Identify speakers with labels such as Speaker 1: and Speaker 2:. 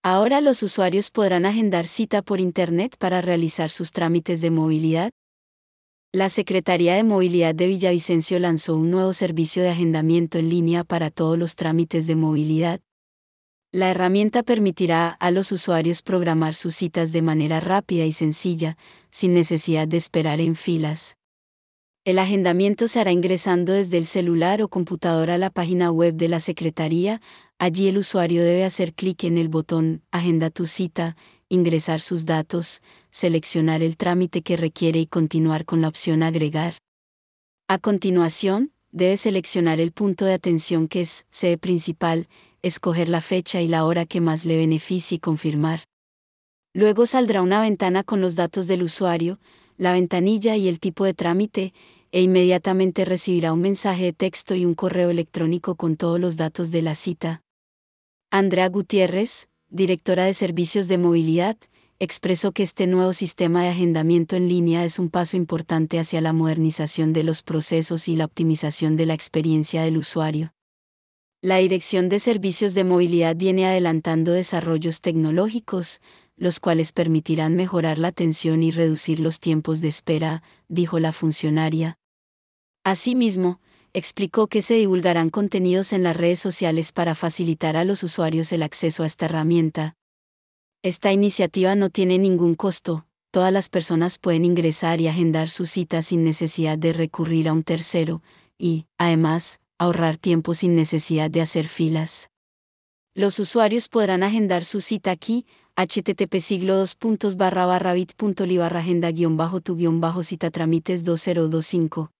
Speaker 1: Ahora los usuarios podrán agendar cita por Internet para realizar sus trámites de movilidad. La Secretaría de Movilidad de Villavicencio lanzó un nuevo servicio de agendamiento en línea para todos los trámites de movilidad. La herramienta permitirá a los usuarios programar sus citas de manera rápida y sencilla, sin necesidad de esperar en filas. El agendamiento se hará ingresando desde el celular o computadora a la página web de la Secretaría. Allí el usuario debe hacer clic en el botón Agenda tu cita, ingresar sus datos, seleccionar el trámite que requiere y continuar con la opción Agregar. A continuación, debe seleccionar el punto de atención que es sede principal, escoger la fecha y la hora que más le beneficie y confirmar. Luego saldrá una ventana con los datos del usuario, la ventanilla y el tipo de trámite, e inmediatamente recibirá un mensaje de texto y un correo electrónico con todos los datos de la cita. Andrea Gutiérrez, directora de Servicios de Movilidad, expresó que este nuevo sistema de agendamiento en línea es un paso importante hacia la modernización de los procesos y la optimización de la experiencia del usuario. La Dirección de Servicios de Movilidad viene adelantando desarrollos tecnológicos, los cuales permitirán mejorar la atención y reducir los tiempos de espera, dijo la funcionaria. Asimismo, explicó que se divulgarán contenidos en las redes sociales para facilitar a los usuarios el acceso a esta herramienta. Esta iniciativa no tiene ningún costo, todas las personas pueden ingresar y agendar su cita sin necesidad de recurrir a un tercero, y, además, ahorrar tiempo sin necesidad de hacer filas. Los usuarios podrán agendar su cita aquí, http://bit.ly/agenda-tu-cita trámites 2025.